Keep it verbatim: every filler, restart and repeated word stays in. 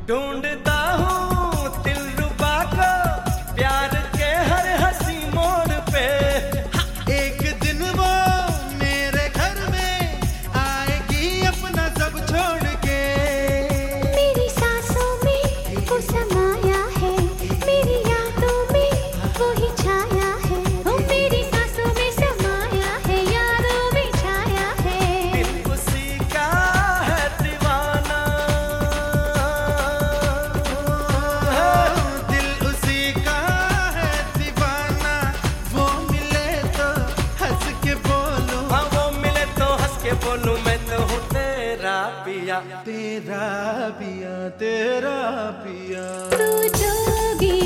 ढूंढता हूँ दिलरुबा को प्यार के हर हंसी मोड़ पे। एक दिन वो मेरे घर में आएगी अपना सब छोड़ के। मेरी सांसों में वो समाया है, मेरी यादों में वो ही छाया है। वो मेरी सांसों में समाया है, यादों में छाया है। दिल उसी का है दीवाना, दिल उसी का है दीवाना। वो मिले तो हंस के बोलूं, हाँ वो मिले तो हंस के बोलूं मैं तो हूँ तेरा पिया। तेरा पिया तेरा पिया। तू जोगी